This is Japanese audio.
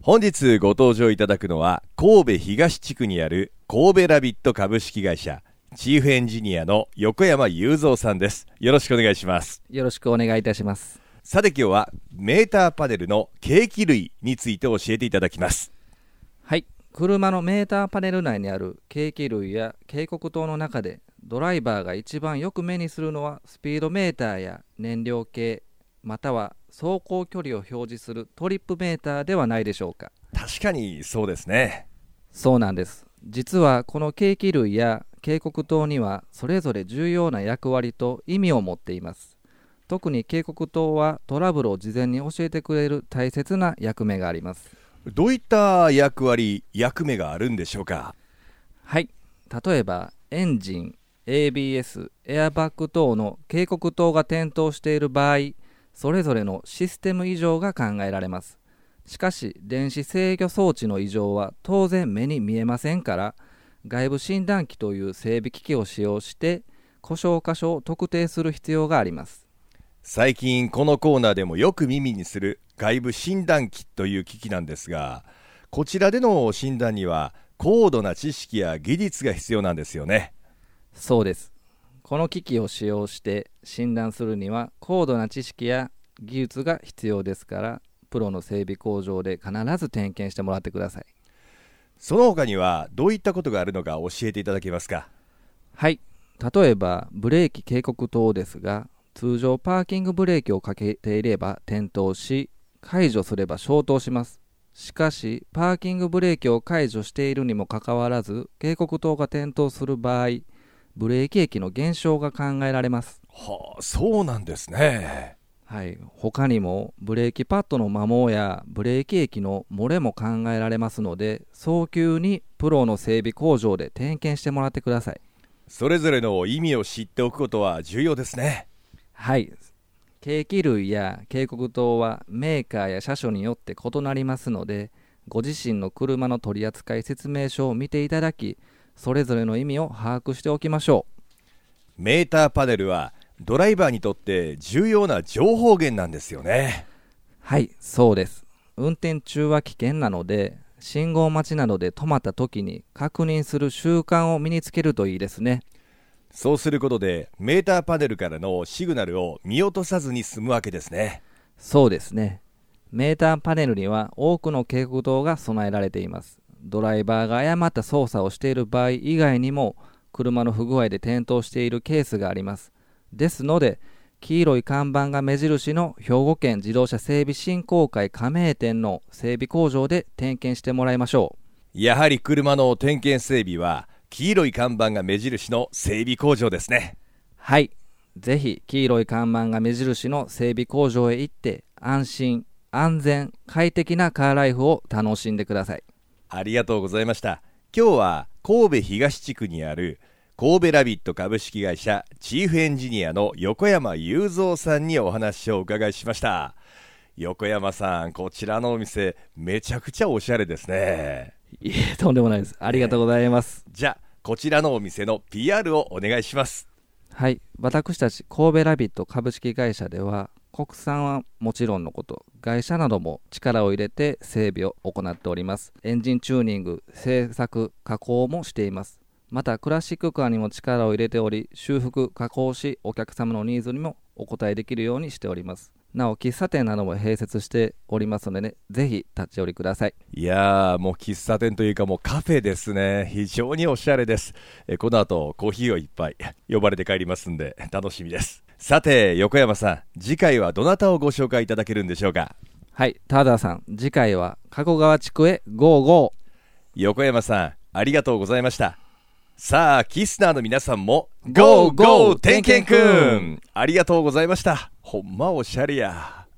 本日ご登場いただくのは神戸東地区にある神戸ラビット株式会社チーフエンジニアの横山雄三さんです。よろしくお願いします。 よろしくお願いいたします。 さて今日はメーターパネルの計器類について教えていただきます。 はい、車のメーターパネル内にある計器類や警告灯の中でドライバーが一番よく目にするのはスピードメーターや燃料計、または走行距離を表示するトリップメーターではないでしょうか。 確かにそうですね。 そうなんです。実はこの計器類や警告灯にはそれぞれ重要な役割と意味を持っています。特に警告灯はトラブルを事前に教えてくれる大切な役目があります。 どういった役割、役目があるんでしょうか。 はい、例えばエンジン、ABS、エアバッグ等の警告灯が点灯している場合、それぞれのシステム異常が考えられます。しかし電子制御装置の異常は当然目に見えませんから、外部診断機という整備機器を使用して故障箇所を特定する必要があります。 最近このコーナーでもよく耳にする外部診断機という機器なんですが、こちらでの診断には高度な知識や技術が必要なんですよね。 そうです。この機器を使用して診断するには高度な知識や技術が必要ですから、プロの整備工場で必ず点検してもらってください。 その他にはどういったことがあるのか教えていただけますか。 はい、例えばブレーキ警告灯ですが、通常パーキングブレーキをかけていれば点灯し、解除すれば消灯します。しかしパーキングブレーキを解除しているにもかかわらず警告灯が点灯する場合、ブレーキ液の減少が考えられます。 はあ、そうなんですね。 はい、他にもブレーキパッドの摩耗やブレーキ液の漏れも考えられますので、早急にプロの整備工場で点検してもらってください。 それぞれの意味を知っておくことは重要ですね。 はい、計器類や警告灯はメーカーや車種によって異なりますので、ご自身の車の取扱説明書を見ていただき、それぞれの意味を把握しておきましょう。メーターパネルはドライバーにとって重要な情報源なんですよね。 はい、そうです。運転中は危険なので、信号待ちなどで止まった時に確認する習慣を身につけるといいですね。 そうすることでメーターパネルからのシグナルを見落とさずに済むわけですね。 そうですね。メーターパネルには多くの警告灯が備えられています。ドライバーが誤った操作をしている場合以外にも、車の不具合で点灯しているケースがあります。ですので、黄色い看板が目印の兵庫県自動車整備振興会加盟店の整備工場で点検してもらいましょう。やはり車の点検整備は黄色い看板が目印の整備工場ですね。 はい、ぜひ黄色い看板が目印の整備工場へ行って安心安全快適なカーライフを楽しんでください。 ありがとうございました。今日は神戸東地区にある神戸ラビット株式会社チーフエンジニアの横山雄三さんにお話をお伺いしました。横山さん、こちらのお店めちゃくちゃおしゃれですね。 いえ、とんでもないです。ありがとうございます。 じゃあこちらのお店の PR をお願いします。 はい、私たち神戸ラビット株式会社では国産はもちろんのこと、外車なども力を入れて整備を行っております。エンジンチューニング、製作、加工もしています。またクラシックカーにも力を入れており、修復、加工しお客様のニーズにもお応えできるようにしております。なお喫茶店なども併設しておりますのでね、ぜひ立ち寄りください。 いやー、もう喫茶店というかもうカフェですね。非常におしゃれです。この後コーヒーを一杯呼ばれて帰りますんで楽しみです。さて横山さん、次回はどなたをご紹介いただけるんでしょうか。 はい、田田さん、次回は加古川地区へゴーゴー。 横山さん、ありがとうございました。さあキスナーの皆さんもゴーゴー点検くん、ありがとうございました。ほんまおしゃれや。